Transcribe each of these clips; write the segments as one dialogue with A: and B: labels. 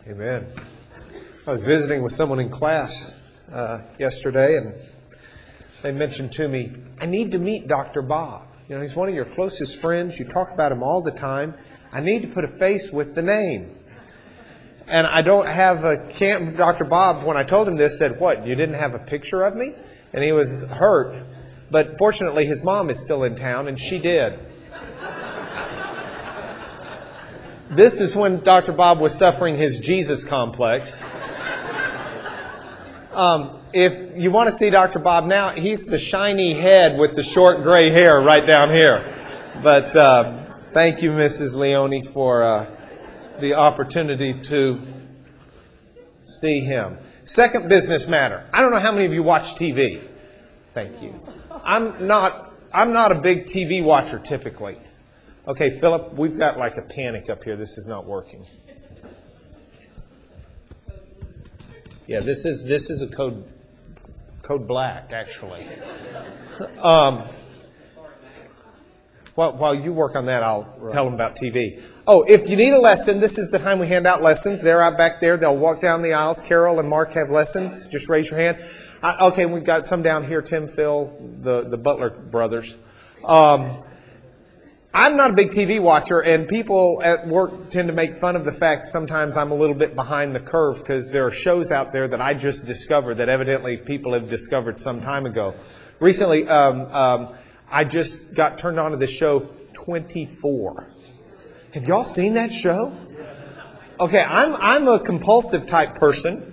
A: Amen. I was visiting with someone in class yesterday, and they mentioned to me, I need to meet Dr. Bob. You know, he's one of your closest friends. You talk about him all the time. I need to put a face with the name. And I don't have a camp. Dr. Bob, when I told him this, said, what, you didn't have a picture of me? And he was hurt. But fortunately, his mom is still in town, and she did. This is when Dr. Bob was suffering his Jesus complex. If you want to see Dr. Bob now, he's the shiny head with the short gray hair right down here. But thank you, Mrs. Leone, for the opportunity to see him. Second business matter. I don't know how many of you watch TV. Thank you. I'm not a big TV watcher typically. Okay, Philip, we've got like a panic up here. This is not working. Yeah, this is a code black, actually. While you work on that, I'll tell them about TV. Oh, if you need a lesson, this is the time we hand out lessons. They're out back there. They'll walk down the aisles. Carol and Mark have lessons. Just raise your hand. Okay, we've got some down here. Tim, Phil, the Butler brothers. I'm not a big TV watcher, and people at work tend to make fun of the fact sometimes I'm a little bit behind the curve because there are shows out there that I just discovered that evidently people have discovered some time ago. Recently, I just got turned on to this show, 24. Have y'all seen that show? Okay, I'm a compulsive type person.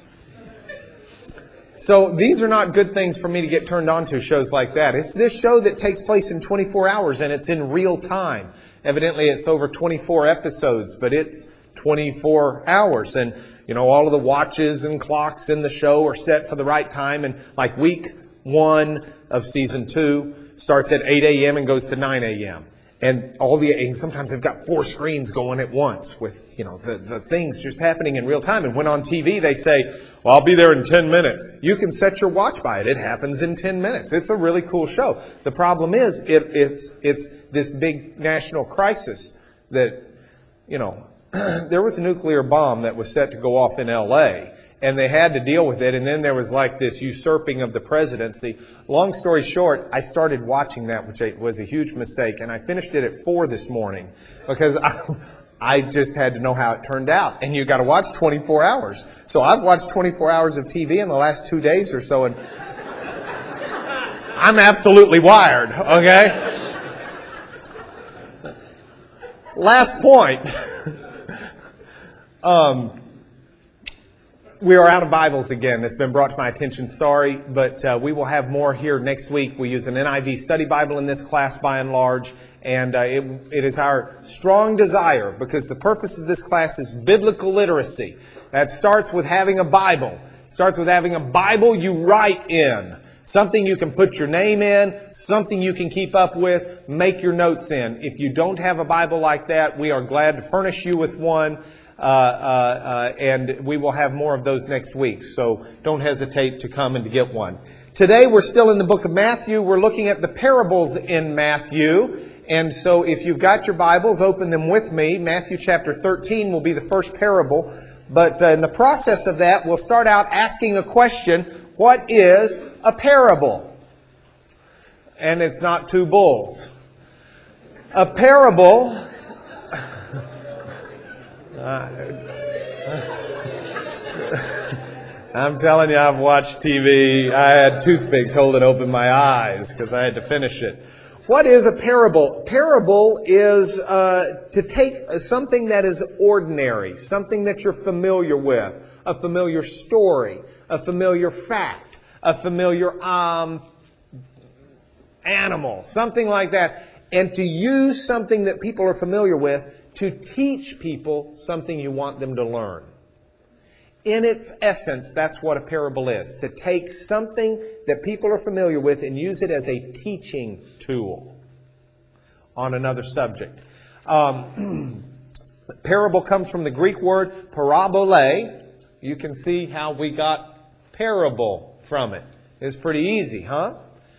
A: So these are not good things for me to get turned on to, shows like that. It's this show that takes place in 24 hours and it's in real time. Evidently it's over 24 episodes, but it's 24 hours. And, you know, all of the watches and clocks in the show are set for the right time. And like week 1 of season 2 starts at 8 a.m. and goes to 9 a.m. And sometimes they've got 4 screens going at once with, you know, the things just happening in real time. And when on TV they say, well, I'll be there in 10 minutes. You can set your watch by it. It happens in 10 minutes. It's a really cool show. The problem is it's this big national crisis that, you know, there was a nuclear bomb that was set to go off in L.A., and they had to deal with it, and then there was like this usurping of the presidency. Long story short, I started watching that, which was a huge mistake, and I finished it at 4 this morning because I just had to know how it turned out. And you got to watch 24 hours. So I've watched 24 hours of TV in the last 2 days or so, and I'm absolutely wired, okay? Last point. We are out of Bibles again. It's been brought to my attention. Sorry, but we will have more here next week. We use an NIV study Bible in this class by and large, and it is our strong desire, because the purpose of this class is biblical literacy. That starts with having a Bible. It starts with having a Bible you write in. Something you can put your name in, something you can keep up with, make your notes in. If you don't have a Bible like that, we are glad to furnish you with one. And we will have more of those next week. So don't hesitate to come and to get one. Today we're still in the book of Matthew. We're looking at the parables in Matthew. And so if you've got your Bibles, open them with me. Matthew chapter 13 will be the first parable. But in the process of that, we'll start out asking a question. What is a parable? And it's not 2 bulls. A parable... I'm telling you, I've watched TV. I had toothpicks holding open my eyes because I had to finish it. What is a parable? Parable is to take something that is ordinary, something that you're familiar with, a familiar story, a familiar fact, a familiar animal, something like that, and to use something that people are familiar with to teach people something you want them to learn. In its essence, that's what a parable is. To take something that people are familiar with and use it as a teaching tool on another subject. Parable comes from the Greek word parabole. You can see how we got parable from it. It's pretty easy, huh?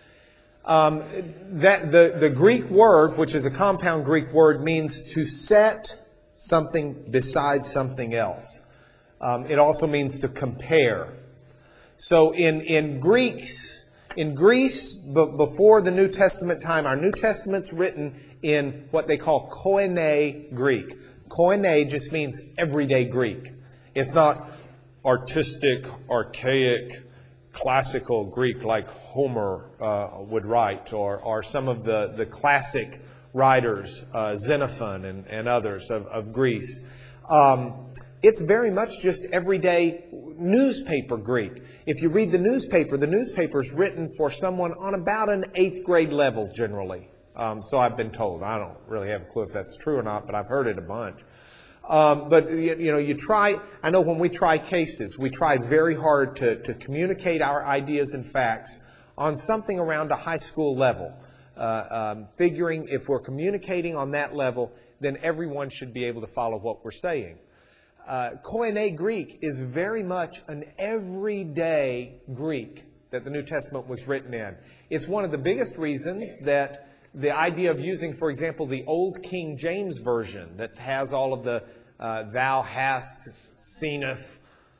A: The Greek word, which is a compound Greek word, means to set something beside something else. It also means to compare. So in Greece, before the New Testament time, our New Testament's written in what they call Koine Greek. Koine just means everyday Greek. It's not artistic, archaic, classical Greek like Homer would write, or some of the classic writers, Xenophon and others of Greece. It's very much just everyday newspaper Greek. If you read the newspaper is written for someone on about an 8th grade level generally. So I've been told. I don't really have a clue if that's true or not, but I've heard it a bunch. But you try, I know when we try cases, we try very hard to communicate our ideas and facts on something around a high school level. Figuring if we're communicating on that level, then everyone should be able to follow what we're saying. Koine Greek is very much an everyday Greek that the New Testament was written in. It's one of the biggest reasons that the idea of using, for example, the old King James Version that has all of the thou hast, seeneth,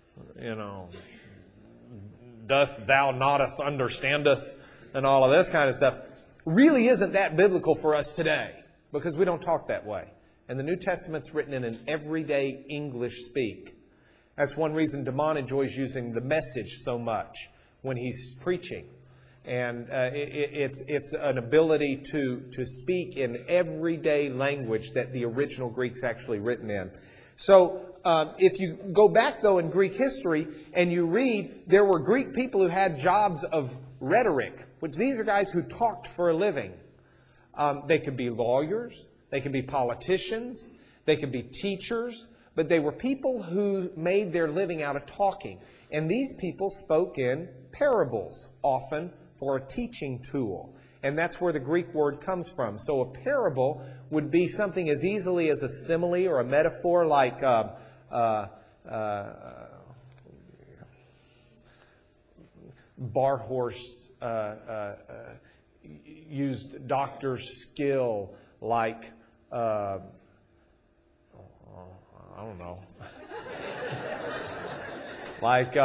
A: doth thou notteth, understandeth, and all of this kind of stuff, really isn't that biblical for us today because we don't talk that way. And the New Testament's written in an everyday English speak. That's one reason Damon enjoys using the Message so much when he's preaching. And it's an ability to speak in everyday language that the original Greek's actually written in. So if you go back, though, in Greek history and you read, there were Greek people who had jobs of rhetoric, which these are guys who talked for a living. They could be lawyers. They could be politicians, they could be teachers, but they were people who made their living out of talking. And these people spoke in parables, often for a teaching tool. And that's where the Greek word comes from. So a parable would be something as easily as a simile or a metaphor like Barhorse used doctor's skill like I don't know. Like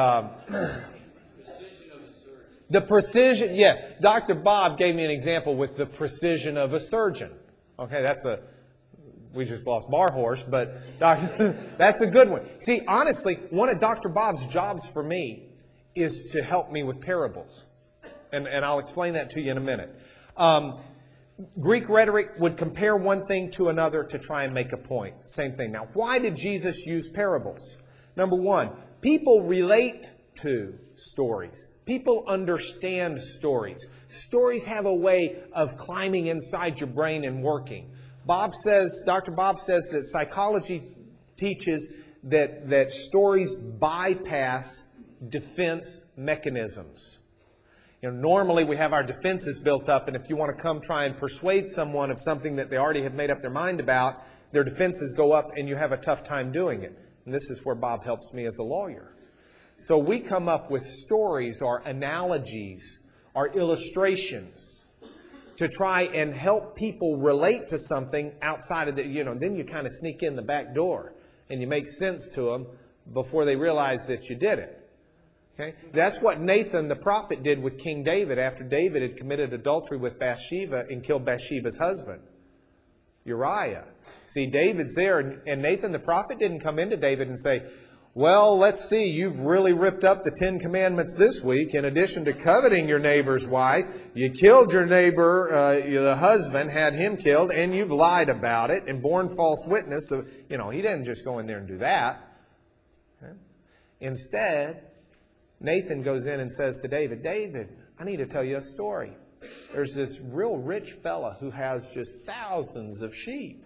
A: the precision, yeah. Dr. Bob gave me an example with the precision of a surgeon. Okay, we just lost Barhorse, but that's a good one. See, honestly, one of Dr. Bob's jobs for me is to help me with parables. And I'll explain that to you in a minute. Greek rhetoric would compare one thing to another to try and make a point. Same thing. Now, why did Jesus use parables? Number one, people relate to stories. People understand stories. Stories have a way of climbing inside your brain and working. Dr. Bob says that psychology teaches that stories bypass defense mechanisms. Normally we have our defenses built up, and if you want to come try and persuade someone of something that they already have made up their mind about, their defenses go up and you have a tough time doing it. And this is where Bob helps me as a lawyer. So we come up with stories or analogies or illustrations to try and help people relate to something outside of the, then you kind of sneak in the back door and you make sense to them before they realize that you did it. Okay? That's what Nathan the prophet did with King David after David had committed adultery with Bathsheba and killed Bathsheba's husband, Uriah. See, David's there, and Nathan the prophet didn't come into David and say, well, let's see, you've really ripped up the 10 Commandments this week. In addition to coveting your neighbor's wife, you killed your neighbor, the husband, had him killed, and you've lied about it and borne false witness. So, he didn't just go in there and do that. Okay? Instead, Nathan goes in and says to David, David, I need to tell you a story. There's this real rich fella who has just thousands of sheep.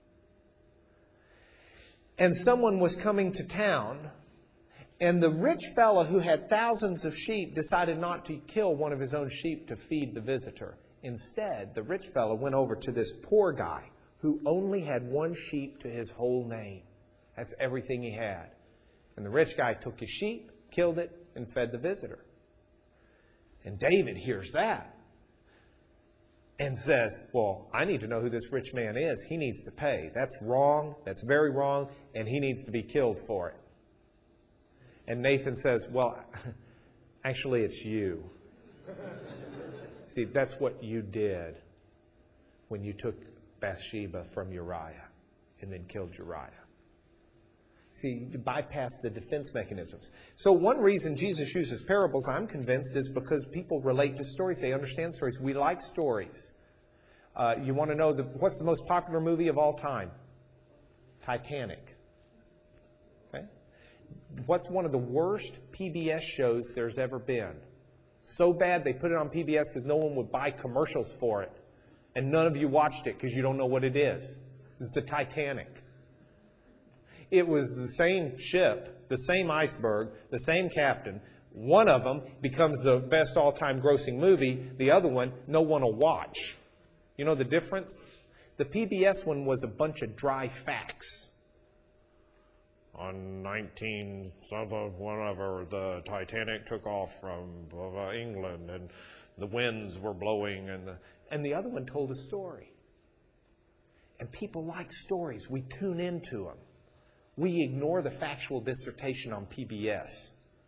A: And someone was coming to town, and the rich fella who had thousands of sheep decided not to kill one of his own sheep to feed the visitor. Instead, the rich fella went over to this poor guy who only had one sheep to his whole name. That's everything he had. And the rich guy took his sheep, killed it, and fed the visitor. And David hears that and says, well, I need to know who this rich man is. He needs to pay. That's wrong. That's very wrong. And he needs to be killed for it. And Nathan says, well, actually it's you. See, that's what you did when you took Bathsheba from Uriah and then killed Uriah. See, you bypass the defense mechanisms. So one reason Jesus uses parables, I'm convinced, is because people relate to stories. They understand stories. We like stories. You want to know what's the most popular movie of all time? Titanic. Okay? What's one of the worst PBS shows there's ever been? So bad they put it on PBS because no one would buy commercials for it. And none of you watched it because you don't know what it is. It's the Titanic. It was the same ship, the same iceberg, the same captain. One of them becomes the best all-time grossing movie. The other one, no one will watch. You know the difference? The PBS one was a bunch of dry facts. On 19-whatever, the Titanic took off from England, and the winds were blowing, and the other one told a story. And people like stories. We tune into them. We ignore the factual dissertation on PBS.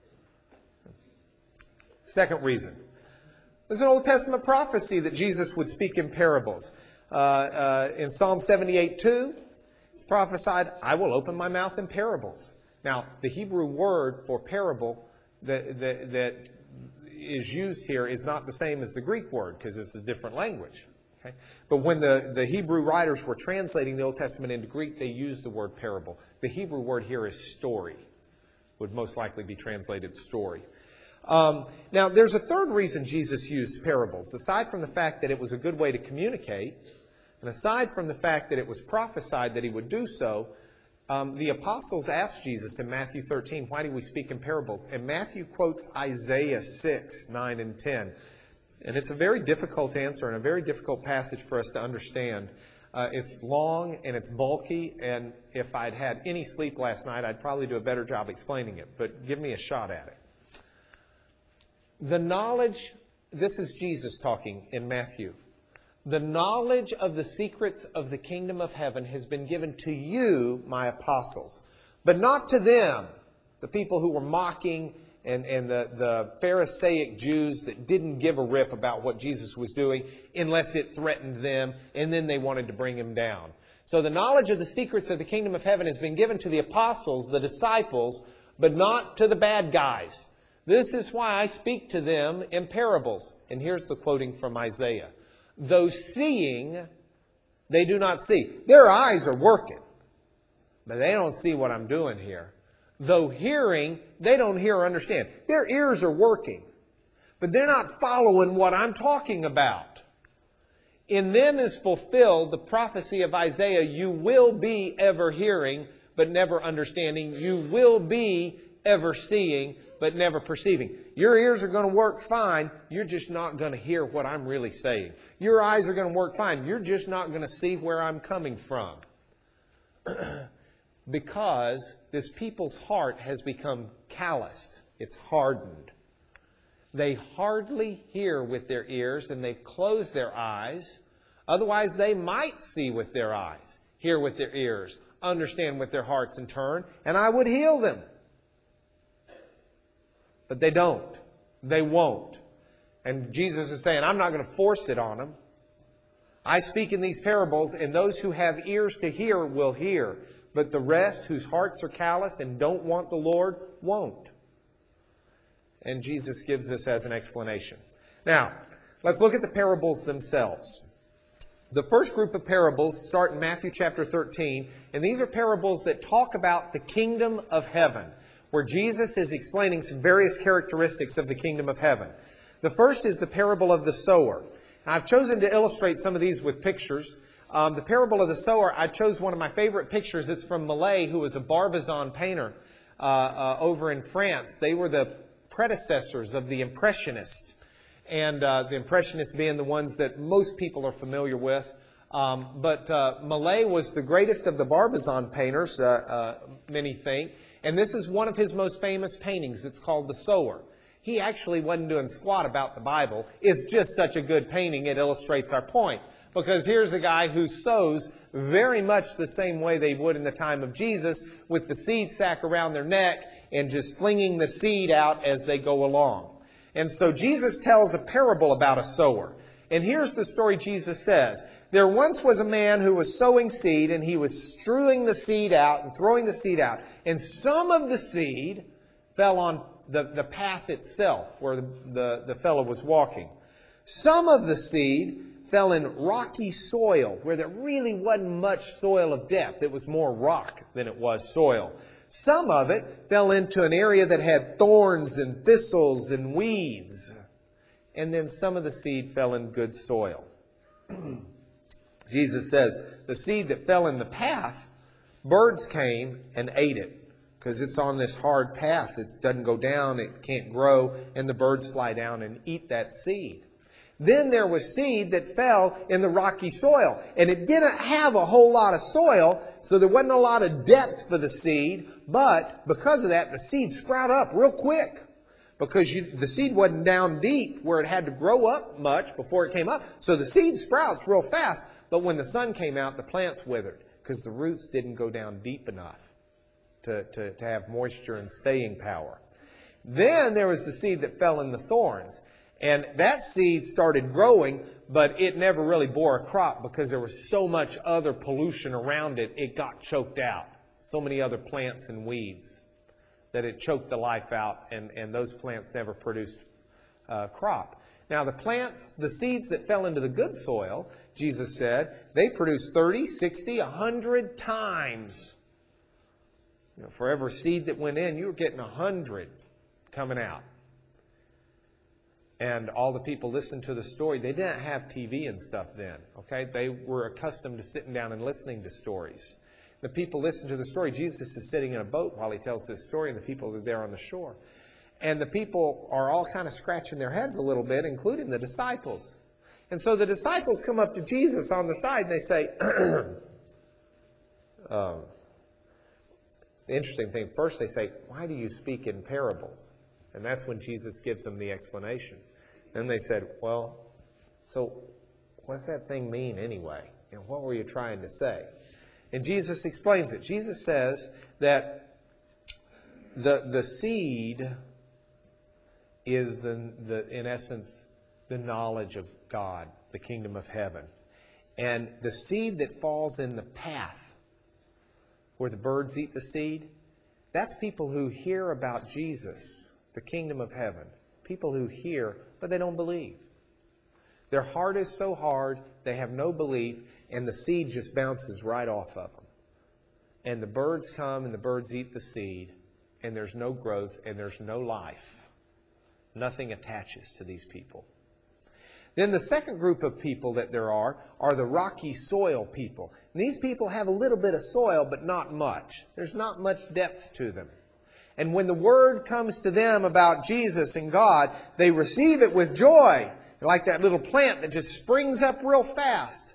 A: Second reason. There's an Old Testament prophecy that Jesus would speak in parables. In Psalm 78:2, it's prophesied, I will open my mouth in parables. Now, the Hebrew word for parable that is used here is not the same as the Greek word because it's a different language. Okay? But when the Hebrew writers were translating the Old Testament into Greek, they used the word parable. The Hebrew word here is story. Would most likely be translated story. Now, there's a third reason Jesus used parables. Aside from the fact that it was a good way to communicate, and aside from the fact that it was prophesied that he would do so, the apostles asked Jesus in Matthew 13, why do we speak in parables? And Matthew quotes Isaiah 6, 9, and 10. And it's a very difficult answer and a very difficult passage for us to understand. It's long and it's bulky, and if I'd had any sleep last night, I'd probably do a better job explaining it. But give me a shot at it. The knowledge, this is Jesus talking in Matthew. The knowledge of the secrets of the kingdom of heaven has been given to you, my apostles, but not to them, the people who were mocking and the Pharisaic Jews that didn't give a rip about what Jesus was doing unless it threatened them, and then they wanted to bring him down. So the knowledge of the secrets of the kingdom of heaven has been given to the apostles, the disciples, but not to the bad guys. This is why I speak to them in parables. And here's the quoting from Isaiah. Though seeing, they do not see. Their eyes are working, but they don't see what I'm doing here. Though hearing, they don't hear or understand. Their ears are working, but they're not following what I'm talking about. In them is fulfilled the prophecy of Isaiah, you will be ever hearing, but never understanding. You will be ever seeing, but never perceiving. Your ears are going to work fine. You're just not going to hear what I'm really saying. Your eyes are going to work fine. You're just not going to see where I'm coming from. Because this people's heart has become calloused. It's hardened. They hardly hear with their ears, and they've closed their eyes. Otherwise, they might see with their eyes, hear with their ears, understand with their hearts and turn, and I would heal them. But they don't. They won't. And Jesus is saying, I'm not going to force it on them. I speak in these parables, and those who have ears to hear will hear. But the rest, whose hearts are calloused and don't want the Lord, won't. And Jesus gives this as an explanation. Now, let's look at the parables themselves. The first group of parables start in Matthew chapter 13, and these are parables that talk about the kingdom of heaven, where Jesus is explaining some various characteristics of the kingdom of heaven. The first is the parable of the sower. Now, I've chosen to illustrate some of these with pictures. The parable of the sower, I chose one of my favorite pictures. It's from Millet, who was a Barbizon painter over in France. They were the predecessors of the Impressionists, and the Impressionists being the ones that most people are familiar with. But Millet was the greatest of the Barbizon painters, many think. And this is one of his most famous paintings. It's called The Sower. He actually wasn't doing squat about the Bible. It's just such a good painting, it illustrates our point. Because here's a guy who sows very much the same way they would in the time of Jesus, with the seed sack around their neck and just flinging the seed out as they go along. And so Jesus tells a parable about a sower. And here's the story Jesus says. There once was a man who was sowing seed, and he was strewing the seed out and throwing the seed out. And some of the seed fell on the path itself where the fellow was walking. Some of the seed fell in rocky soil where there really wasn't much soil of depth. It was more rock than it was soil. Some of it fell into an area that had thorns and thistles and weeds. And then some of the seed fell in good soil. Jesus says the seed that fell in the path, birds came and ate it. Because it's on this hard path. It doesn't go down, it can't grow, and the birds fly down and eat that seed. Then there was seed that fell in the rocky soil. And it didn't have a whole lot of soil, so there wasn't a lot of depth for the seed. But because of that, the seed sprouted up real quick. Because the seed wasn't down deep where it had to grow up much before it came up. So the seed sprouts real fast. But when the sun came out, the plants withered. Because the roots didn't go down deep enough to have moisture and staying power. Then there was the seed that fell in the thorns. And that seed started growing, but it never really bore a crop because there was so much other pollution around it, it got choked out. So many other plants and weeds that it choked the life out, and those plants never produced crop. Now the seeds that fell into the good soil, Jesus said, they produced 30, 60, 100 times. For every seed that went in, you were getting 100 coming out. And all the people listened to the story. They didn't have TV and stuff then. Okay, they were accustomed to sitting down and listening to stories. The people listened to the story. Jesus is sitting in a boat while he tells this story, and the people are there on the shore. And the people are all kind of scratching their heads a little bit, including the disciples. And so the disciples come up to Jesus on the side, and they say, the interesting thing, first they say, why do you speak in parables? And that's when Jesus gives them the explanation. Then they said, well, so what's that thing mean anyway? What were you trying to say? And Jesus explains it. Jesus says that the seed is, in essence, the knowledge of God, the kingdom of heaven. And the seed that falls in the path, where the birds eat the seed, that's people who hear about Jesus, the kingdom of heaven. People who hear, but they don't believe. Their heart is so hard, they have no belief, and the seed just bounces right off of them. And the birds come and the birds eat the seed, and there's no growth and there's no life. Nothing attaches to these people. Then the second group of people that there are the rocky soil people. And these people have a little bit of soil, but not much. There's not much depth to them. And when the word comes to them about Jesus and God, they receive it with joy, like that little plant that just springs up real fast.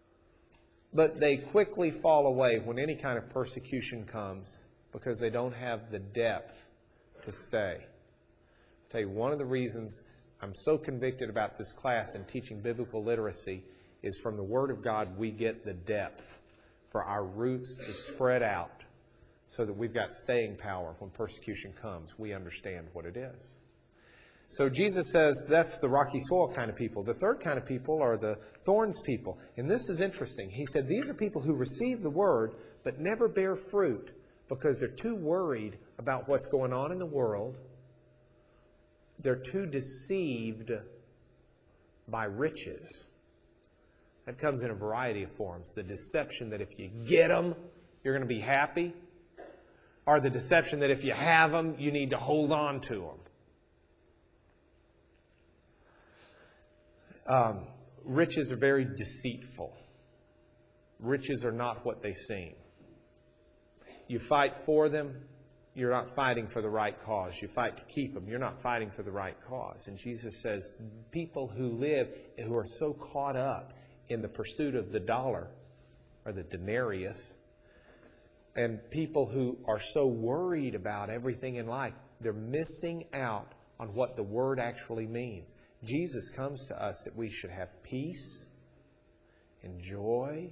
A: But they quickly fall away when any kind of persecution comes because they don't have the depth to stay. I'll tell you, one of the reasons I'm so convicted about this class and teaching biblical literacy is from the Word of God we get the depth for our roots to spread out so that we've got staying power when persecution comes. We understand what it is. So Jesus says that's the rocky soil kind of people. The third kind of people are the thorns people. And this is interesting. He said these are people who receive the Word but never bear fruit because they're too worried about what's going on in the world. They're too deceived by riches. That comes in a variety of forms. The deception that if you get them, you're going to be happy. Or the deception that if you have them, you need to hold on to them. Riches are very deceitful. Riches are not what they seem. You fight for them, you're not fighting for the right cause. You fight to keep them. You're not fighting for the right cause. And Jesus says people who are so caught up in the pursuit of the dollar or the denarius, and people who are so worried about everything in life, they're missing out on what the Word actually means. Jesus comes to us that we should have peace and joy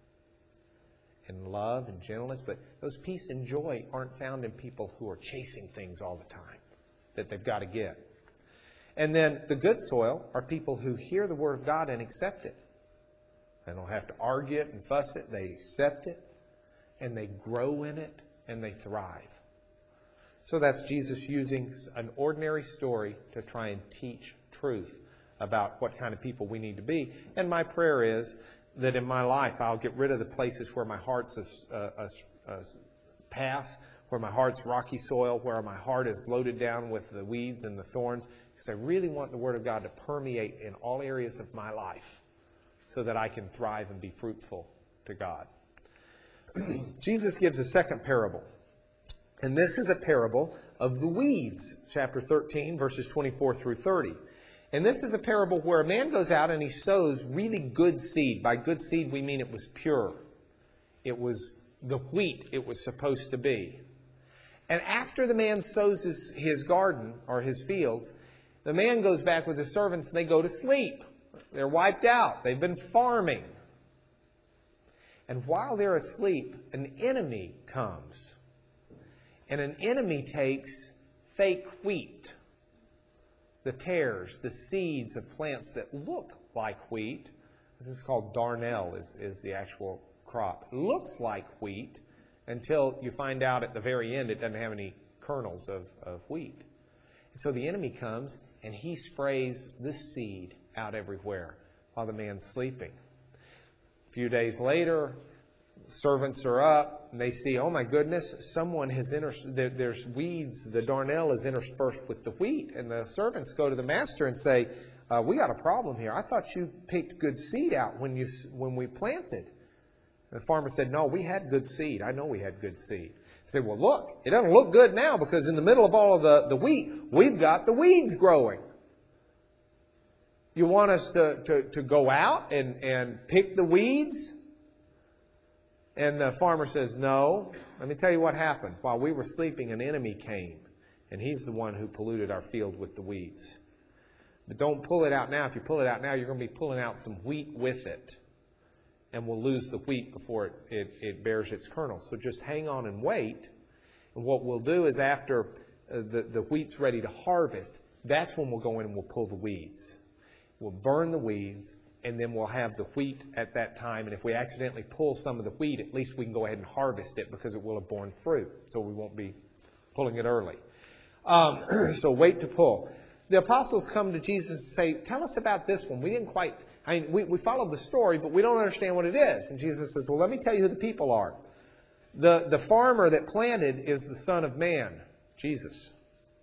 A: and love and gentleness. But those peace and joy aren't found in people who are chasing things all the time that they've got to get. And then the good soil are people who hear the Word of God and accept it. They don't have to argue it and fuss it. They accept it, and they grow in it, and they thrive. So that's Jesus using an ordinary story to try and teach truth about what kind of people we need to be. And my prayer is that in my life I'll get rid of the places where my heart's a pass, where my heart's rocky soil, where my heart is loaded down with the weeds and the thorns, because I really want the Word of God to permeate in all areas of my life so that I can thrive and be fruitful to God. Jesus gives a second parable. And this is a parable of the weeds, chapter 13, verses 24 through 30. And this is a parable where a man goes out and he sows really good seed. By good seed, we mean it was pure. It was the wheat it was supposed to be. And after the man sows his garden or his fields, the man goes back with his servants and they go to sleep. They're wiped out. They've been farming. And while they're asleep, an enemy comes. And an enemy takes fake wheat, the tares, the seeds of plants that look like wheat. This is called darnel, is the actual crop. It looks like wheat until you find out at the very end it doesn't have any kernels of wheat. And so the enemy comes and he sprays this seed out everywhere while the man's sleeping. A few days later, servants are up and they see, oh my goodness, someone has there's weeds, the darnel is interspersed with the wheat. And the servants go to the master and say, we got a problem here. I thought you picked good seed out when we planted. And the farmer said, no, we had good seed. I know we had good seed. He said, well, look, it doesn't look good now because in the middle of all of the wheat, we've got the weeds growing. You want us to go out and pick the weeds? And the farmer says, no. Let me tell you what happened. While we were sleeping, an enemy came, and he's the one who polluted our field with the weeds. But don't pull it out now. If you pull it out now, you're going to be pulling out some wheat with it, and we'll lose the wheat before it bears its kernels. So just hang on and wait. And what we'll do is after the wheat's ready to harvest, that's when we'll go in and we'll pull the weeds. We'll burn the weeds, and then we'll have the wheat at that time. And if we accidentally pull some of the wheat, at least we can go ahead and harvest it because it will have borne fruit. So we won't be pulling it early. So wait to pull. The apostles come to Jesus and say, tell us about this one. We didn't quite, we followed the story, but we don't understand what it is. And Jesus says, well, let me tell you who the people are. The farmer that planted is the Son of Man, Jesus.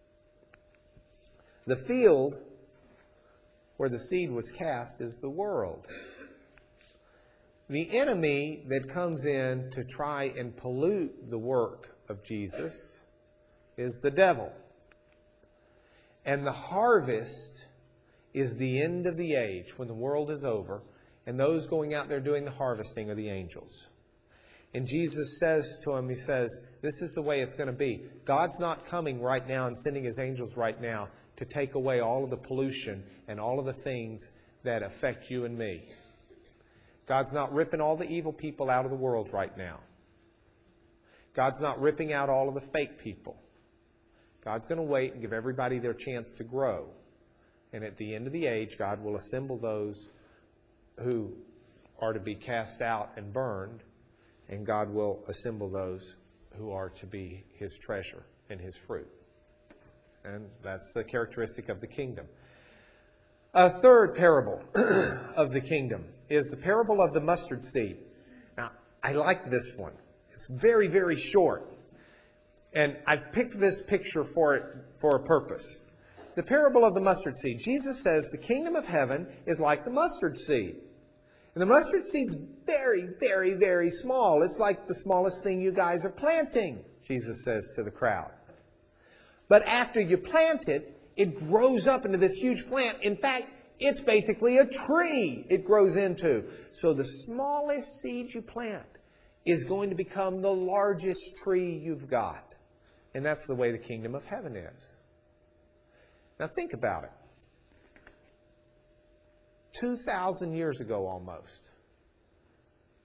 A: The field where the seed was cast is the world. The enemy that comes in to try and pollute the work of Jesus is the devil. And the harvest is the end of the age, when the world is over, and those going out there doing the harvesting are the angels. And Jesus says to him, he says, this is the way it's going to be. God's not coming right now and sending his angels right now to take away all of the pollution and all of the things that affect you and me. God's not ripping all the evil people out of the world right now. God's not ripping out all of the fake people. God's going to wait and give everybody their chance to grow. And at the end of the age, God will assemble those who are to be cast out and burned, and God will assemble those who are to be his treasure and his fruit. And that's a characteristic of the kingdom. A third parable of the kingdom is the parable of the mustard seed. Now, I like this one. It's very, very short. And I've picked this picture for a purpose. The parable of the mustard seed. Jesus says the kingdom of heaven is like the mustard seed. And the mustard seed's very, very, very small. It's like the smallest thing you guys are planting, Jesus says to the crowd. But after you plant it, it grows up into this huge plant. In fact, it's basically a tree it grows into. So the smallest seed you plant is going to become the largest tree you've got. And that's the way the kingdom of heaven is. Now think about it. 2,000 years ago almost,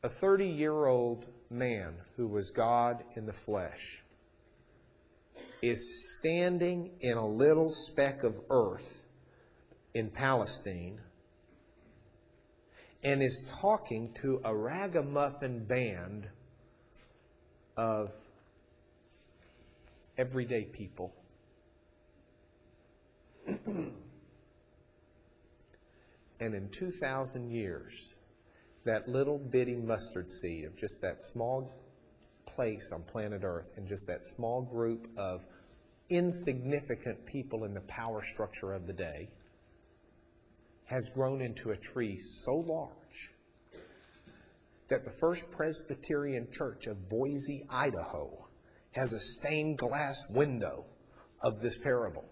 A: a 30-year-old man who was God in the flesh is standing in a little speck of earth in Palestine and is talking to a ragamuffin band of everyday people. And in 2,000 years, that little bitty mustard seed of just that small place on planet Earth and just that small group of insignificant people in the power structure of the day has grown into a tree so large that the First Presbyterian Church of Boise, Idaho has a stained glass window of this parable.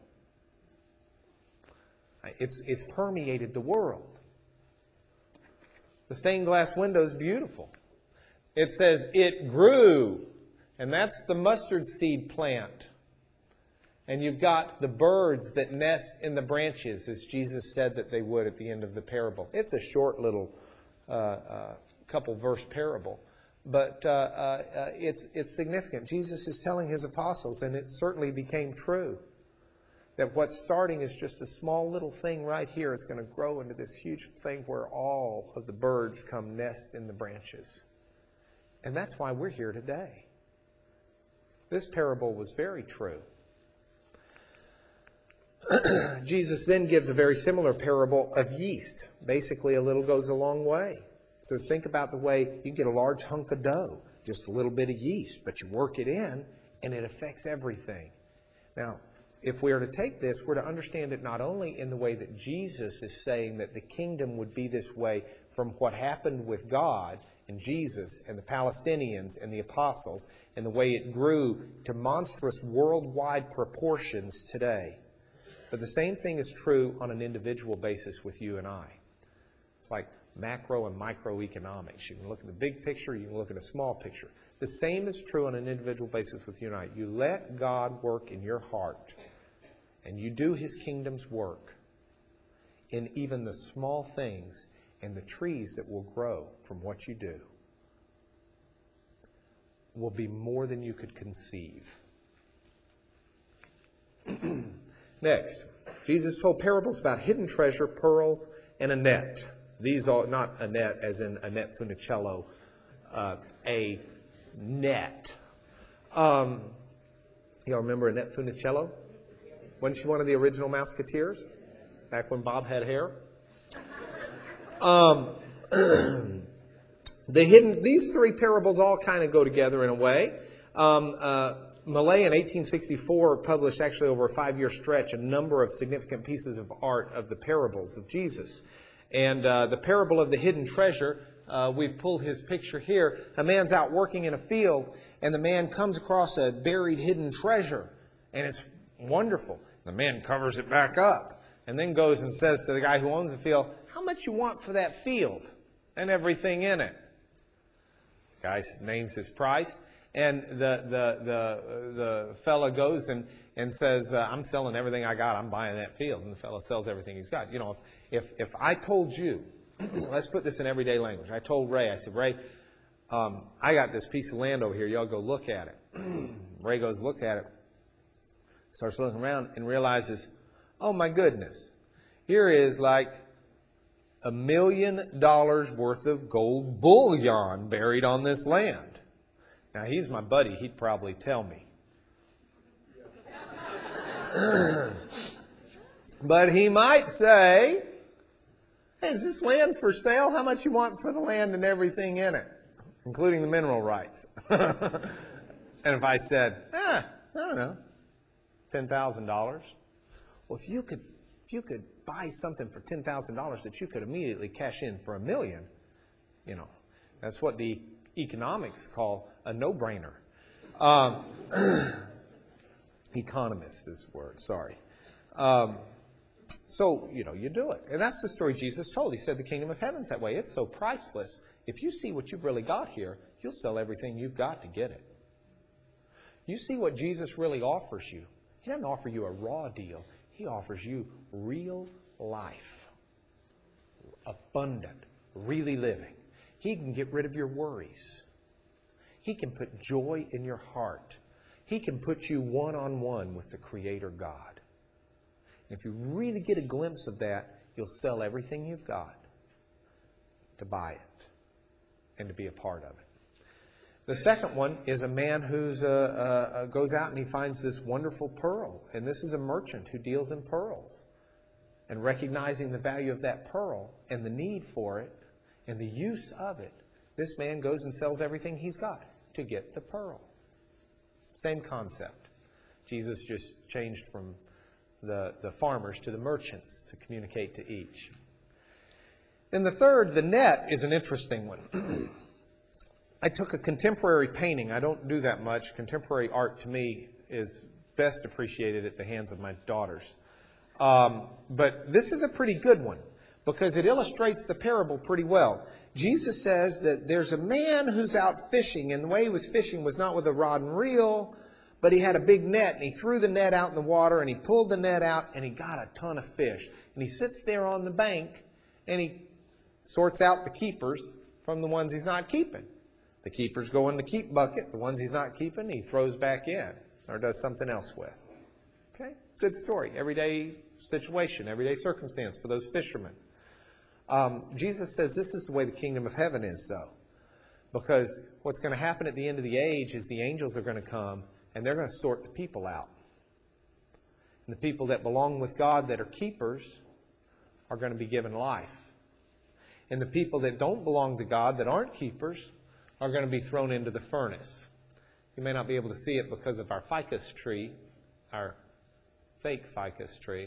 A: It's permeated the world. The stained glass window is beautiful. It says it grew, and that's the mustard seed plant. And you've got the birds that nest in the branches, as Jesus said that they would at the end of the parable. It's a short little couple verse parable, but it's significant. Jesus is telling his apostles, and it certainly became true, that what's starting is just a small little thing right here is going to grow into this huge thing where all of the birds come nest in the branches. And that's why we're here today. This parable was very true. Jesus then gives a very similar parable of yeast. Basically, a little goes a long way. He says, think about the way you get a large hunk of dough, just a little bit of yeast, but you work it in, and it affects everything. Now, if we are to take this, we're to understand it not only in the way that Jesus is saying that the kingdom would be this way from what happened with God and Jesus and the Palestinians and the apostles, and the way it grew to monstrous worldwide proportions today. But the same thing is true on an individual basis with you and I. It's like macro and microeconomics. You can look at the big picture, you can look at a small picture. The same is true on an individual basis with you and I. You let God work in your heart, and you do His kingdom's work in even the small things and the trees that will grow from what you do will be more than you could conceive. Next, Jesus told parables about hidden treasure, pearls, and a net. These are not a net as in Annette Funicello, a net. Y'all remember Annette Funicello? Wasn't she one of the original Mouseketeers? Back when Bob had hair? These three parables all kind of go together in a way. Millay in 1864 published, actually over a 5-year stretch, a number of significant pieces of art of the parables of Jesus. And the parable of the hidden treasure, we've pulled his picture here. A man's out working in a field, and the man comes across a buried hidden treasure. And it's wonderful. The man covers it back up and then goes and says to the guy who owns the field, "How much you want for that field and everything in it?" The guy names his price. And the fella goes and says, "I'm selling everything I got. I'm buying that field." And the fella sells everything he's got. You know, if I told you, let's put this in everyday language. I told Ray, I said, "Ray, I got this piece of land over here. Y'all go look at it." Ray goes, look at it. Starts looking around and realizes, oh my goodness, here is like $1 million worth of gold bullion buried on this land. Now, he's my buddy. He'd probably tell me. But he might say, "Hey, is this land for sale? How much you want for the land and everything in it, including the mineral rights?" And if I said, I don't know, $10,000. Well, if you could buy something for $10,000 that you could immediately cash in for $1 million, you know, that's what the economics call a no-brainer. Economist is the word, sorry. So, you know, you do it. And that's the story Jesus told. He said the kingdom of heaven's that way. It's so priceless. If you see what you've really got here, you'll sell everything you've got to get it. You see what Jesus really offers you. He doesn't offer you a raw deal. He offers you real life. Abundant, really living. He can get rid of your worries. He can put joy in your heart. He can put you one-on-one with the Creator God. And if you really get a glimpse of that, you'll sell everything you've got to buy it and to be a part of it. The second one is a man who goes out and he finds this wonderful pearl. And this is a merchant who deals in pearls. And recognizing the value of that pearl and the need for it and the use of it, this man goes and sells everything he's got to get the pearl. Same concept. Jesus just changed from the farmers to the merchants to communicate to each. And the third, the net, is an interesting one. I took a contemporary painting. I don't do that much. Contemporary art, to me, is best appreciated at the hands of my daughters. But this is a pretty good one because it illustrates the parable pretty well. Jesus says that there's a man who's out fishing, and the way he was fishing was not with a rod and reel, but he had a big net, and he threw the net out in the water, and he pulled the net out, and he got a ton of fish. And he sits there on the bank, and he sorts out the keepers from the ones he's not keeping. The keepers go in the keep bucket. The ones he's not keeping, he throws back in or does something else with. Okay? Good story. Everyday situation, everyday circumstance for those fishermen. Jesus says this is the way the kingdom of heaven is, though. Because what's going to happen at the end of the age is the angels are going to come and they're going to sort the people out. And the people that belong with God that are keepers are going to be given life. And the people that don't belong to God, that aren't keepers, are going to be thrown into the furnace. You may not be able to see it because of our ficus tree, our fake ficus tree.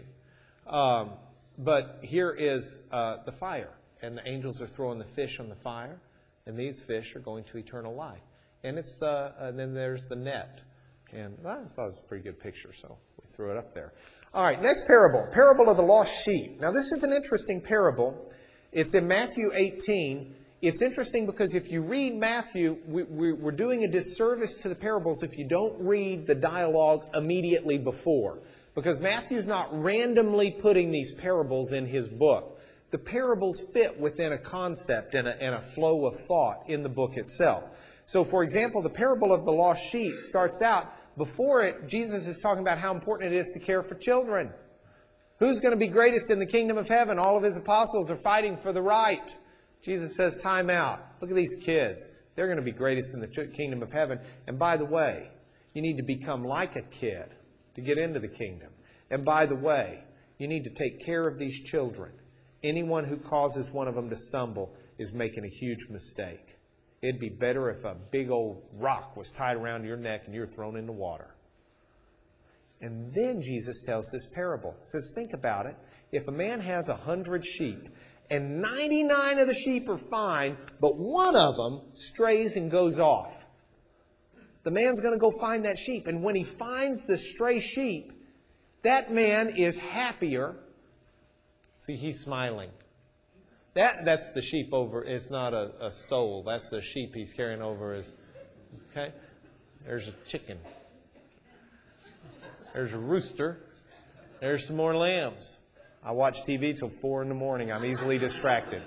A: But here is the fire. And the angels are throwing the fish on the fire. And these fish are going to eternal life. And and then there's the net. And I thought it was a pretty good picture, so we threw it up there. All right, next parable. Parable of the lost sheep. Now this is an interesting parable. It's in Matthew 18. It's interesting because if you read Matthew, we're doing a disservice to the parables if you don't read the dialogue immediately before. Because Matthew's not randomly putting these parables in his book. The parables fit within a concept and a flow of thought in the book itself. So, for example, the parable of the lost sheep starts out, before it, Jesus is talking about how important it is to care for children. Who's going to be greatest in the kingdom of heaven? All of his apostles are fighting for the right. Jesus says, time out. Look at these kids. They're going to be greatest in the kingdom of heaven. And by the way, you need to become like a kid to get into the kingdom. And by the way, you need to take care of these children. Anyone who causes one of them to stumble is making a huge mistake. It'd be better if a big old rock was tied around your neck and you're thrown in the water. And then Jesus tells this parable. He says, think about it. If a man has 100 sheep, and 99 of the sheep are fine, but one of them strays and goes off, the man's going to go find that sheep. And when he finds the stray sheep, that man is happier. See, he's smiling. That's the sheep over. It's not a stole. That's the sheep he's carrying over. Okay? There's a chicken. There's a rooster. There's some more lambs. I watch TV till 4 in the morning. I'm easily distracted.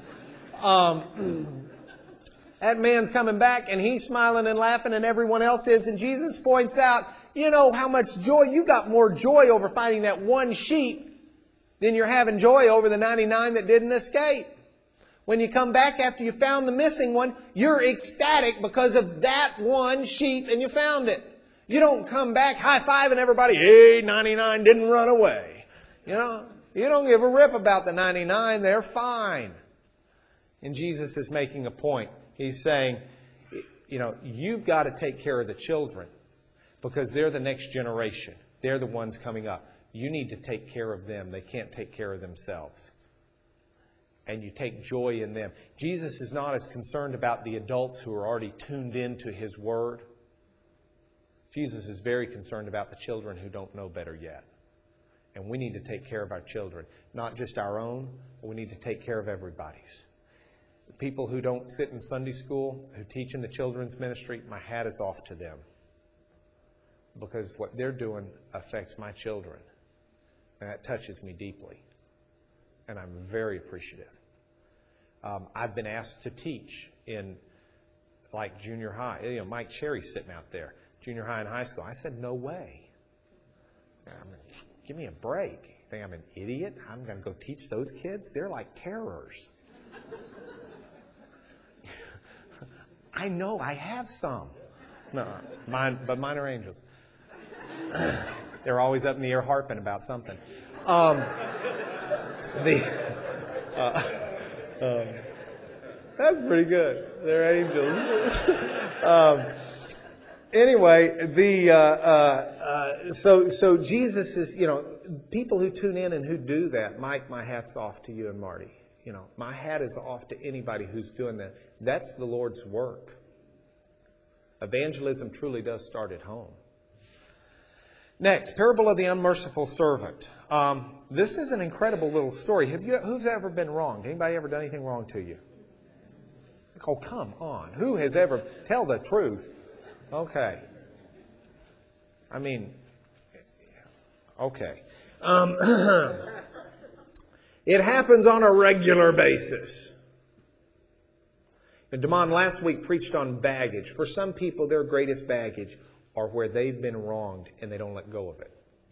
A: That man's coming back and he's smiling and laughing and everyone else is. And Jesus points out, you know how much joy, you got more joy over finding that one sheep than you're having joy over the 99 that didn't escape. When you come back after you found the missing one, you're ecstatic because of that one sheep and you found it. You don't come back high-fiving everybody, hey, 99 didn't run away. You know, you don't give a rip about the 99, they're fine. And Jesus is making a point. He's saying, you know, you've got to take care of the children because they're the next generation. They're the ones coming up. You need to take care of them. They can't take care of themselves. And you take joy in them. Jesus is not as concerned about the adults who are already tuned into His Word. Jesus is very concerned about the children who don't know better yet. And we need to take care of our children. Not just our own, but we need to take care of everybody's. The people who don't sit in Sunday school, who teach in the children's ministry, my hat is off to them. Because what they're doing affects my children. And that touches me deeply. And I'm very appreciative. I've been asked to teach in like junior high. You know, Mike Cherry's sitting out there, junior high and high school. I said, no way. Give me a break. You think I'm an idiot? I'm going to go teach those kids? They're like terrors. I know, I have some. No, mine are angels. They're always up in the air harping about something. That's pretty good. They're angels. Anyway, so Jesus is, you know, people who tune in and who do that, Mike, my hat's off to you and Marty. You know, my hat is off to anybody who's doing that. That's the Lord's work. Evangelism truly does start at home. Next, parable of the unmerciful servant. This is an incredible little story. Who's ever been wronged? Anybody ever done anything wrong to you? Oh, come on. Who has ever? Tell the truth. Okay. I mean, okay. It happens on a regular basis. And Damon last week preached on baggage. For some people, their greatest baggage are where they've been wronged and they don't let go of it.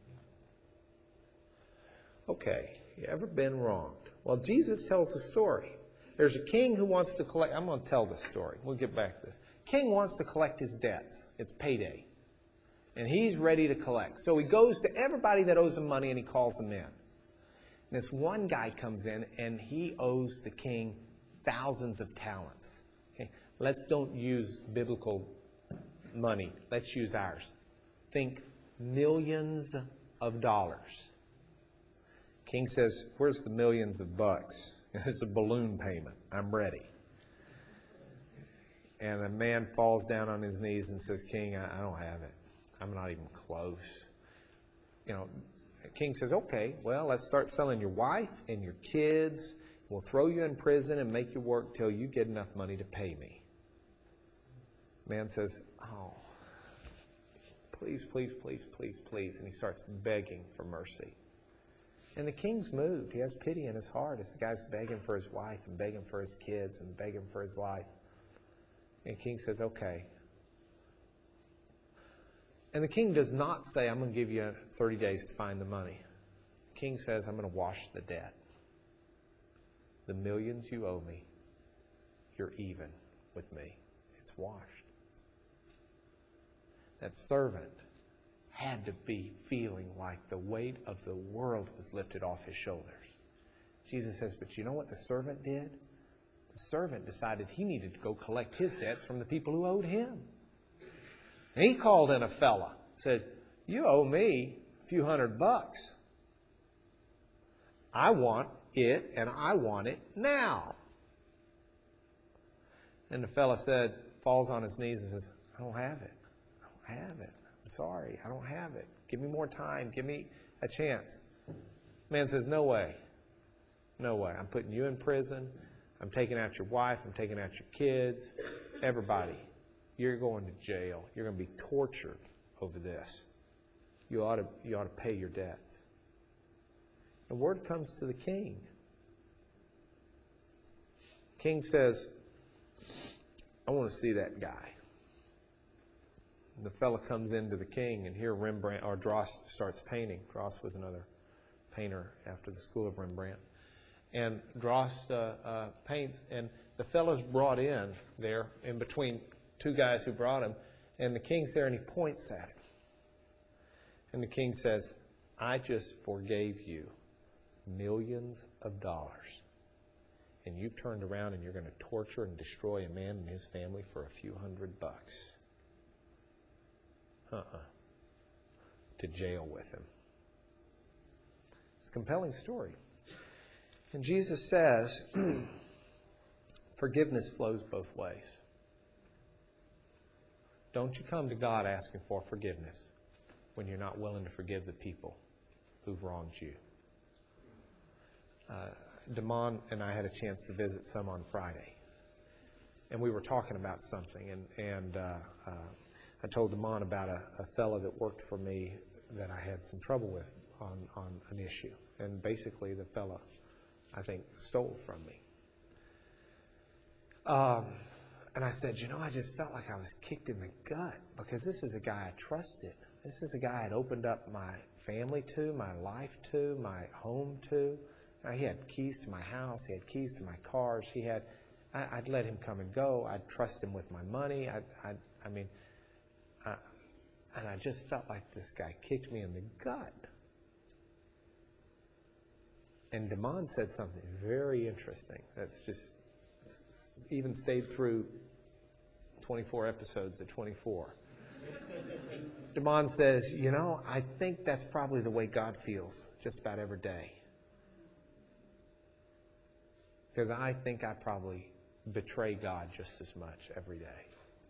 A: Okay, you ever been wronged? Well, Jesus tells a story. There's a king who wants to collect. I'm going to tell this story. We'll get back to this. King wants to collect his debts. It's payday. And he's ready to collect. So he goes to everybody that owes him money and he calls them in. And this one guy comes in and he owes the king thousands of talents. Okay? Let's don't use biblical money. Let's use ours. Think millions of dollars. King says, where's the millions of bucks? It's a balloon payment. I'm ready. And a man falls down on his knees and says, King, I don't have it. I'm not even close. You know, the king says, okay, well, let's start selling your wife and your kids. We'll throw you in prison and make you work till you get enough money to pay me. Man says, oh, please, please, please, please, please. And he starts begging for mercy. And the king's moved. He has pity in his heart as the guy's begging for his wife and begging for his kids and begging for his life. And the king says, okay. And the king does not say, I'm going to give you 30 days to find the money. The king says, I'm going to wash the debt. The millions you owe me, you're even with me. It's washed. That servant had to be feeling like the weight of the world was lifted off his shoulders. Jesus says, but you know what the servant did? The servant decided he needed to go collect his debts from the people who owed him. And he called in a fella, said, you owe me a few $100. I want it, and I want it now. And the fella said, falls on his knees and says, I don't have it. I don't have it. I'm sorry, I don't have it. Give me more time. Give me a chance. Man says, no way. No way. I'm putting you in prison. I'm taking out your wife. I'm taking out your kids. Everybody. You're going to jail. You're going to be tortured over this. You ought to pay your debts. The word comes to the king. King says, I want to see that guy. And the fellow comes into the king, and here Rembrandt, or Drost, starts painting. Drost was another painter after the school of Rembrandt. And Drost paints, and the fellow's brought in there in between two guys who brought him, and the king's there, and he points at him. And the king says, I just forgave you millions of dollars. And you've turned around and you're going to torture and destroy a man and his family for a few $100. To jail with him. It's a compelling story. And Jesus says, forgiveness flows both ways. Don't you come to God asking for forgiveness when you're not willing to forgive the people who've wronged you. Damon and I had a chance to visit some on Friday. And we were talking about something. And I told Damon about a fellow that worked for me that I had some trouble with on an issue. And basically the fellow, I think, stole from me. And I said, I just felt like I was kicked in the gut because this is a guy I trusted. This is a guy I'd opened up my family to, my life to, my home to. He had keys to my house. He had keys to my cars. I'd let him come and go. I'd trust him with my money. And I just felt like this guy kicked me in the gut. And Damon said something very interesting that's just even stayed through 24 episodes of 24. Damon says, I think that's probably the way God feels just about every day. Because I think I probably betray God just as much every day.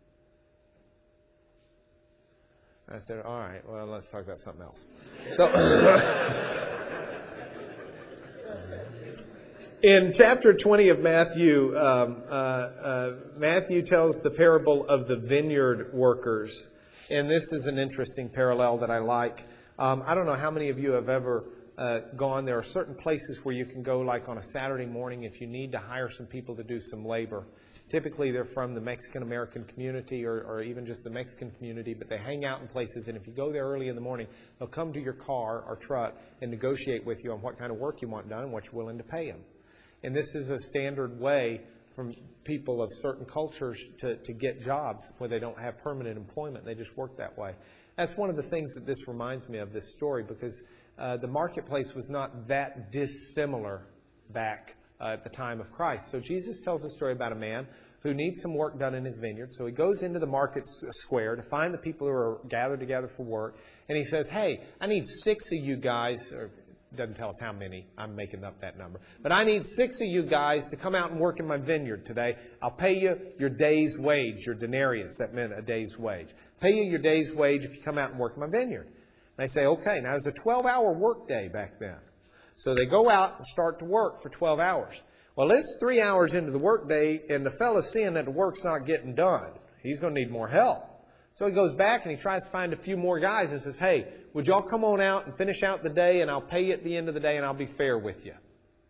A: I said, all right, well, let's talk about something else. So, in chapter 20 of Matthew, Matthew tells the parable of the vineyard workers. And this is an interesting parallel that I like. I don't know how many of you have ever gone. There are certain places where you can go, like on a Saturday morning, if you need to hire some people to do some labor. Typically, they're from the Mexican-American community or even just the Mexican community, but they hang out in places. And if you go there early in the morning, they'll come to your car or truck and negotiate with you on what kind of work you want done and what you're willing to pay them. And this is a standard way from people of certain cultures to get jobs where they don't have permanent employment. They just work that way. That's one of the things that this reminds me of, this story, because the marketplace was not that dissimilar back at the time of Christ. So Jesus tells a story about a man who needs some work done in his vineyard. So he goes into the market square to find the people who are gathered together for work. And he says, hey, I need 6 of you guys, or doesn't tell us how many. I'm making up that number. But I need 6 of you guys to come out and work in my vineyard today. I'll pay you your day's wage, your denarius. That meant a day's wage. Pay you your day's wage if you come out and work in my vineyard. And they say, okay. Now, it was a 12-hour work day back then. So they go out and start to work for 12 hours. Well, it's 3 hours into the work day, and the fellow's seeing that the work's not getting done. He's going to need more help. So he goes back and he tries to find a few more guys and says, hey, would y'all come on out and finish out the day, and I'll pay you at the end of the day, and I'll be fair with you.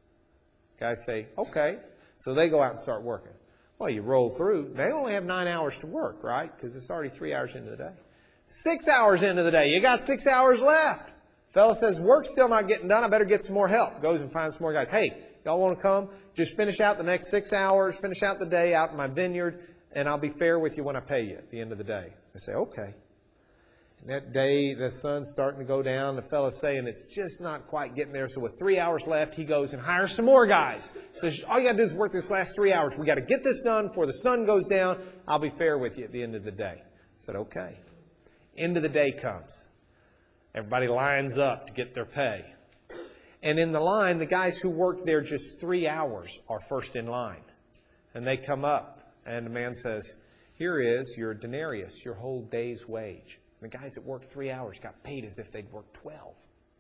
A: Guys say, okay. So they go out and start working. Well, you roll through. They only have 9 hours to work, right? Because it's already 3 hours into the day. 6 hours into the day. You got 6 hours left. Fella says, work's still not getting done. I better get some more help. Goes and finds some more guys. Hey, y'all want to come? Just finish out the next 6 hours. Finish out the day out in my vineyard, and I'll be fair with you when I pay you at the end of the day. They say, okay. And that day, the sun's starting to go down. The fella's saying it's just not quite getting there. So with 3 hours left, he goes and hires some more guys. Says, all you got to do is work this last 3 hours. We got to get this done before the sun goes down. I'll be fair with you at the end of the day. I said, okay. End of the day comes. Everybody lines up to get their pay. And in the line, the guys who worked there just 3 hours are first in line. And they come up, and the man says, here is your denarius, your whole day's wage. And the guys that worked 3 hours got paid as if they'd worked 12.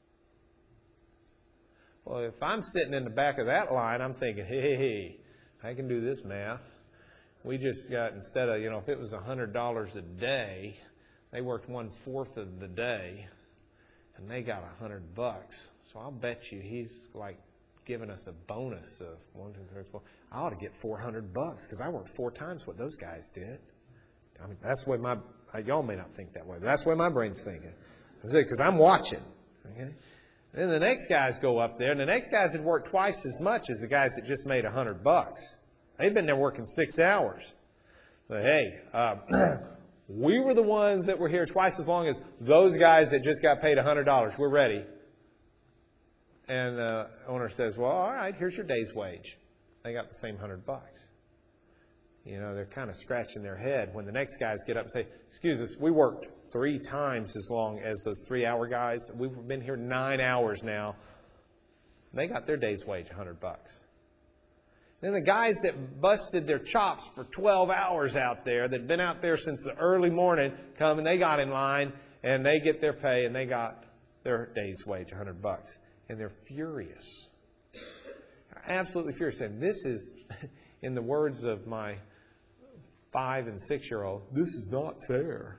A: Well, if I'm sitting in the back of that line, I'm thinking, hey, I can do this math. We just got, instead of, if it was $100 a day, they worked 1/4 of the day, and they got $100. So I'll bet you he's like giving us a bonus of 1, 2, 3, 4. I ought to get $400 because I worked 4 times what those guys did. I mean, that's the way y'all may not think that way, but that's the way my brain's thinking. Because I'm watching. Okay? Then the next guys go up there, and the next guys had worked twice as much as the guys that just made $100. They'd been there working 6 hours. But hey, we were the ones that were here twice as long as those guys that just got paid $100. We're ready. And the owner says, well, all right, here's your day's wage. They got the same $100. They're kind of scratching their head when the next guys get up and say, excuse us, we worked 3 times as long as those 3-hour guys. We've been here 9 hours now. They got their day's wage, $100. Then the guys that busted their chops for 12 hours out there, that'd been out there since the early morning, come and they got in line, and they get their pay, and they got their day's wage, $100. And they're furious. Absolutely furious. And this is, in the words of my 5- and 6-year-old, this is not fair.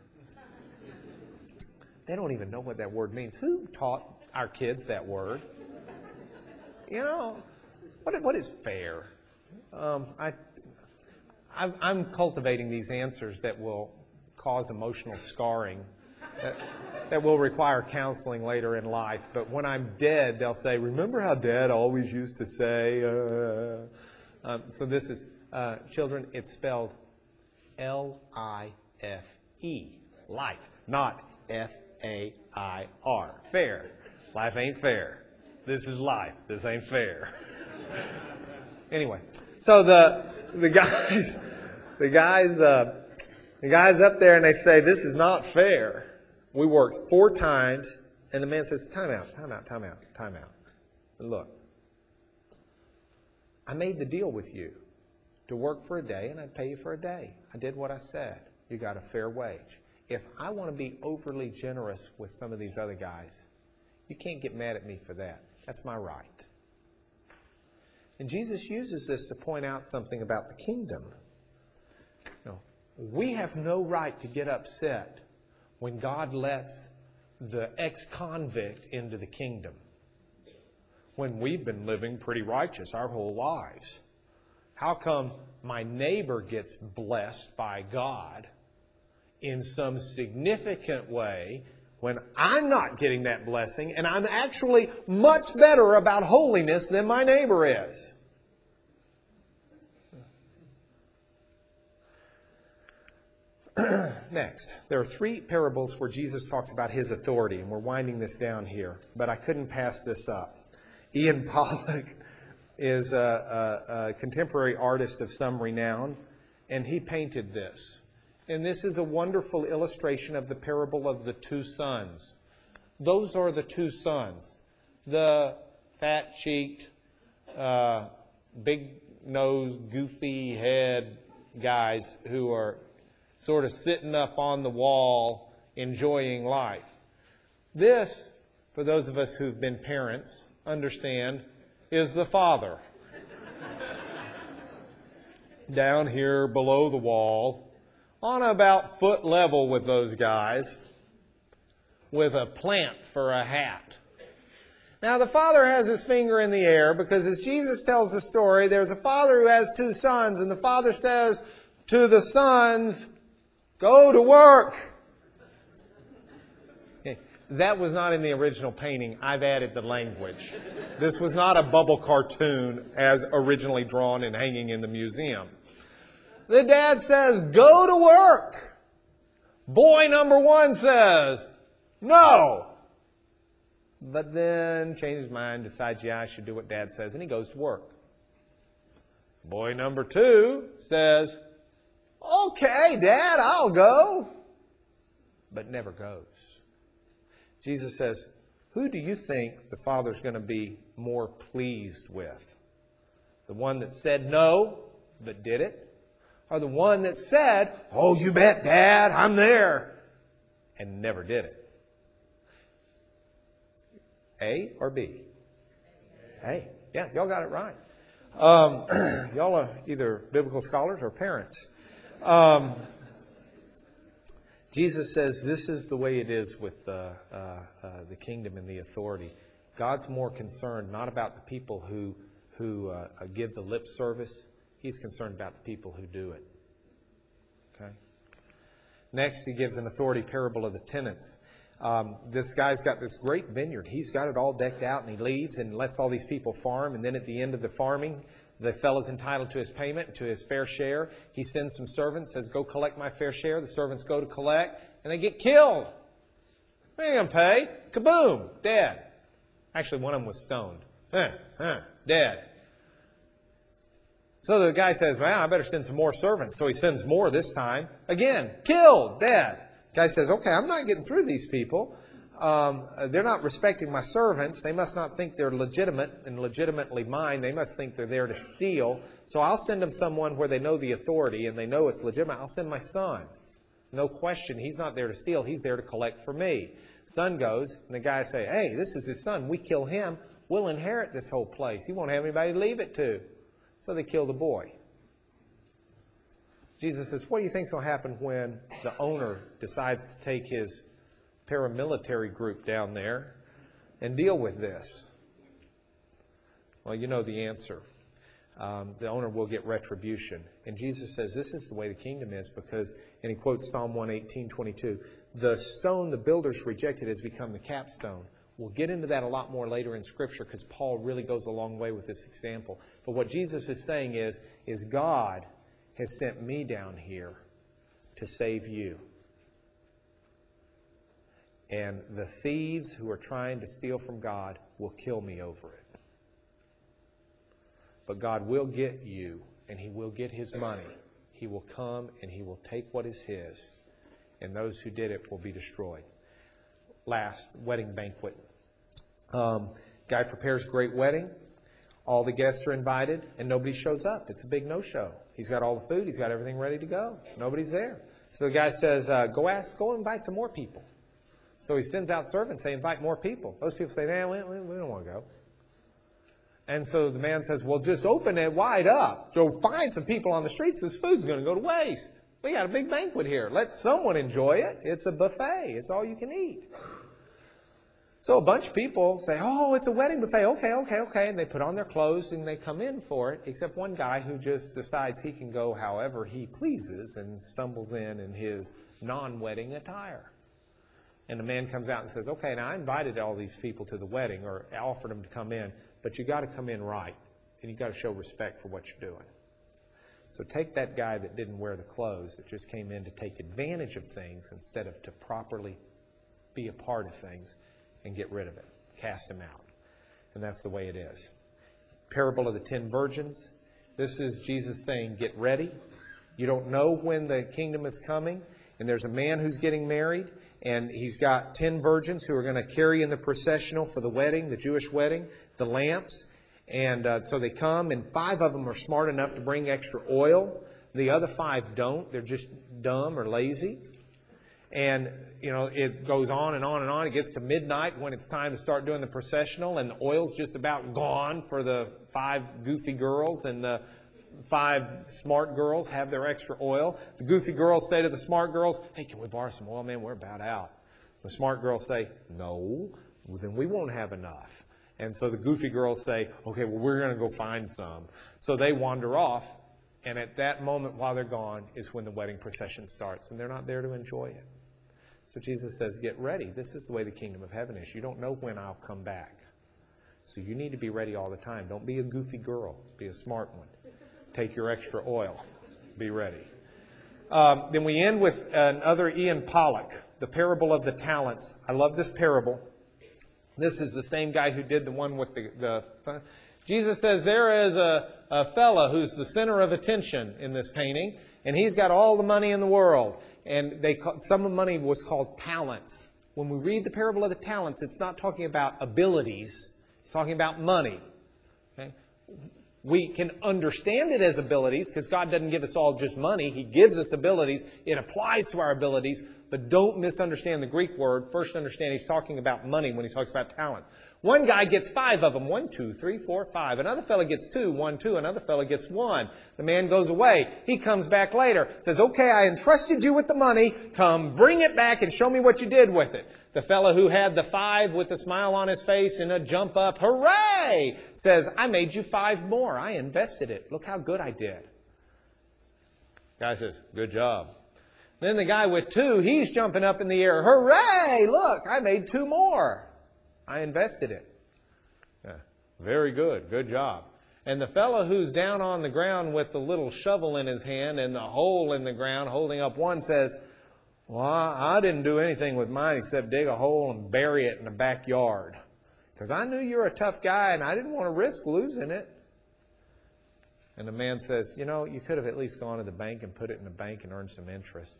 A: They don't even know what that word means. Who taught our kids that word? What is fair? I'm cultivating these answers that will cause emotional scarring, that will require counseling later in life. But when I'm dead, they'll say, remember how Dad always used to say, so this is, children, it's spelled L-I-F-E, life, not F-A-I-R, fair. Life ain't fair. This is life. This ain't fair. Anyway, so the guys up there, and they say, this is not fair. We worked 4 times, and the man says, time out. And look, I made the deal with you to work for a day, and I'd pay you for a day. I did what I said. You got a fair wage. If I want to be overly generous with some of these other guys, you can't get mad at me for that. That's my right. And Jesus uses this to point out something about the kingdom. We have no right to get upset when God lets the ex-convict into the kingdom, when we've been living pretty righteous our whole lives. How come my neighbor gets blessed by God in some significant way when I'm not getting that blessing, and I'm actually much better about holiness than my neighbor is? Next, there are 3 parables where Jesus talks about his authority, and we're winding this down here, but I couldn't pass this up. Ian Pollock is a contemporary artist of some renown, and he painted this. And this is a wonderful illustration of the parable of the 2 sons. Those are the 2 sons. The fat-cheeked, big-nosed, goofy head guys who are sort of sitting up on the wall enjoying life. This, for those of us who've been parents, understand, is the father. Down here below the wall, on about foot level with those guys, with a plant for a hat. Now the father has his finger in the air because as Jesus tells the story, there's a father who has 2 sons, and the father says to the sons, go to work. Okay. That was not in the original painting. I've added the language. This was not a bubble cartoon as originally drawn and hanging in the museum. The dad says, go to work. Boy number 1 says, no. But then changes his mind, decides, yeah, I should do what Dad says, and he goes to work. Boy number 2 says, okay, Dad, I'll go. But never goes. Jesus says, who do you think the Father's going to be more pleased with? The one that said no, but did it? Or the one that said, oh, you bet, Dad, I'm there, and never did it? A or B? A. Yeah, y'all got it right. Y'all are either biblical scholars or parents. Jesus says this is the way it is with the kingdom and the authority. God's more concerned not about the people who give the lip service. He's concerned about the people who do it. Okay. Next, he gives an authority parable of the tenants. This guy's got this great vineyard. He's got it all decked out, and he leaves and lets all these people farm. And then at the end of the farming, the fellow's entitled to his payment, to his fair share. He sends some servants, says, go collect my fair share. The servants go to collect, and they get killed. They ain't going to pay. Kaboom, dead. Actually, one of them was stoned. Dead. So the guy says, well, I better send some more servants. So he sends more this time. Again, killed, dead. The guy says, okay, I'm not getting through these people. They're not respecting my servants. They must not think they're legitimate and legitimately mine. They must think they're there to steal. So I'll send them someone where they know the authority and they know it's legitimate. I'll send my son. No question, he's not there to steal. He's there to collect for me. Son goes, and the guy say, hey, this is his son. We kill him, we'll inherit this whole place. He won't have anybody to leave it to. So they kill the boy. Jesus says, what do you think is going to happen when the owner decides to take his paramilitary group down there and deal with this? Well, you know the answer. the owner will get retribution. And Jesus says this is the way the kingdom is because, and he quotes Psalm 118:22, the stone the builders rejected has become the capstone. We'll get into that a lot more later in Scripture because Paul really goes a long way with this example. But what Jesus is saying is God has sent me down here to save you. And the thieves who are trying to steal from God will kill me over it. But God will get you, and He will get His money. He will come, and He will take what is His, and those who did it will be destroyed. Last, wedding banquet. Guy prepares a great wedding. All the guests are invited, and nobody shows up. It's a big no-show. He's got all the food. He's got everything ready to go. Nobody's there. So the guy says, go invite some more people. So he sends out servants, say, invite more people. Those people say, we don't want to go. And so the man says, well, just open it wide up. So find some people on the streets. This food's going to go to waste. We got a big banquet here. Let someone enjoy it. It's a buffet. It's all you can eat. So a bunch of people say, oh, it's a wedding buffet. Okay. And they put on their clothes and they come in for it, except one guy who just decides he can go however he pleases and stumbles in his non-wedding attire. And the man comes out and says, okay, now I invited all these people to the wedding or offered them to come in, but you got to come in right, and you got to show respect for what you're doing. So take that guy that didn't wear the clothes, that just came in to take advantage of things instead of to properly be a part of things, and get rid of it. Cast him out. And that's the way it is. Parable of the 10 virgins. This is Jesus saying, get ready. You don't know when the kingdom is coming. And there's a man who's getting married, and he's got 10 virgins who are going to carry in the processional for the wedding, the Jewish wedding, the lamps. And so they come, and 5 of them are smart enough to bring extra oil. The other 5 don't. They're just dumb or lazy. And, it goes on and on and on. It gets to midnight when it's time to start doing the processional, and the oil's just about gone for the 5 goofy girls, and the 5 smart girls have their extra oil. The goofy girls say to the smart girls, hey, can we borrow some oil, man? We're about out. The smart girls say, no, well, then we won't have enough. And so the goofy girls say, okay, well, we're going to go find some. So they wander off, and at that moment while they're gone is when the wedding procession starts, and they're not there to enjoy it. So Jesus says, get ready. This is the way the kingdom of heaven is. You don't know when I'll come back. So you need to be ready all the time. Don't be a goofy girl. Be a smart one. Take your extra oil. Be ready. Then we end with another Ian Pollock, the parable of the talents. I love this parable. This is the same guy who did the one with the Jesus says there is a fella who's the center of attention in this painting, and he's got all the money in the world. And some of the money was called talents. When we read the parable of the talents, it's not talking about abilities. It's talking about money. Okay? We can understand it as abilities because God doesn't give us all just money. He gives us abilities. It applies to our abilities. But don't misunderstand the Greek word. First understand he's talking about money when he talks about talent. One guy gets 5 of them. 1, 2, 3, 4, 5. Another fellow gets 2. 1, 2. Another fellow gets 1. The man goes away. He comes back later. Says, okay, I entrusted you with the money. Come bring it back and show me what you did with it. The fellow who had the 5 with a smile on his face and a jump up, hooray, says, I made you 5 more. I invested it. Look how good I did. Guy says, good job. Then the guy with 2, he's jumping up in the air. Hooray, look, I made 2 more. I invested it. Yeah, very good. Good job. And the fellow who's down on the ground with the little shovel in his hand and the hole in the ground holding up one says, well, I didn't do anything with mine except dig a hole and bury it in the backyard. Because I knew you were a tough guy and I didn't want to risk losing it. And the man says, you could have at least gone to the bank and put it in the bank and earned some interest.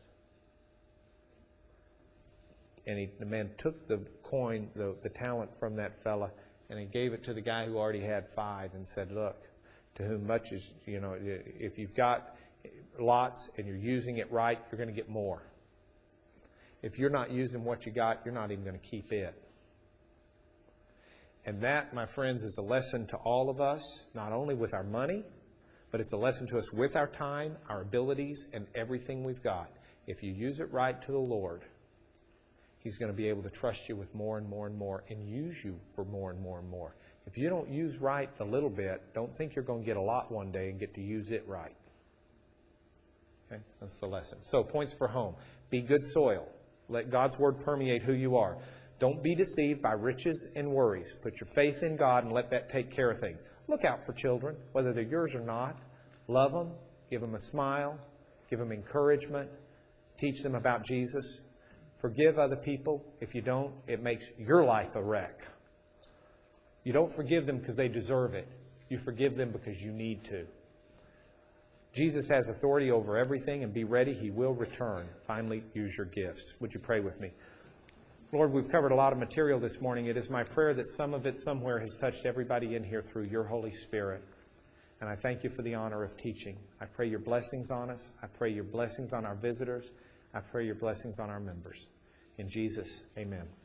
A: And the man took the coin, the talent from that fella, and he gave it to the guy who already had 5 and said, look, to whom much is, if you've got lots and you're using it right, you're going to get more. If you're not using what you got, you're not even going to keep it. And that, my friends, is a lesson to all of us, not only with our money, but it's a lesson to us with our time, our abilities, and everything we've got. If you use it right to the Lord, He's going to be able to trust you with more and more and more and use you for more and more and more. If you don't use right the little bit, don't think you're going to get a lot one day and get to use it right. Okay, that's the lesson. So, points for home. Be good soil. Let God's Word permeate who you are. Don't be deceived by riches and worries. Put your faith in God and let that take care of things. Look out for children, whether they're yours or not. Love them. Give them a smile. Give them encouragement. Teach them about Jesus. Forgive other people. If you don't, it makes your life a wreck. You don't forgive them because they deserve it. You forgive them because you need to. Jesus has authority over everything, and be ready. He will return. Finally, use your gifts. Would you pray with me? Lord, we've covered a lot of material this morning. It is my prayer that some of it somewhere has touched everybody in here through your Holy Spirit. And I thank you for the honor of teaching. I pray your blessings on us. I pray your blessings on our visitors. I pray your blessings on our members. In Jesus, amen.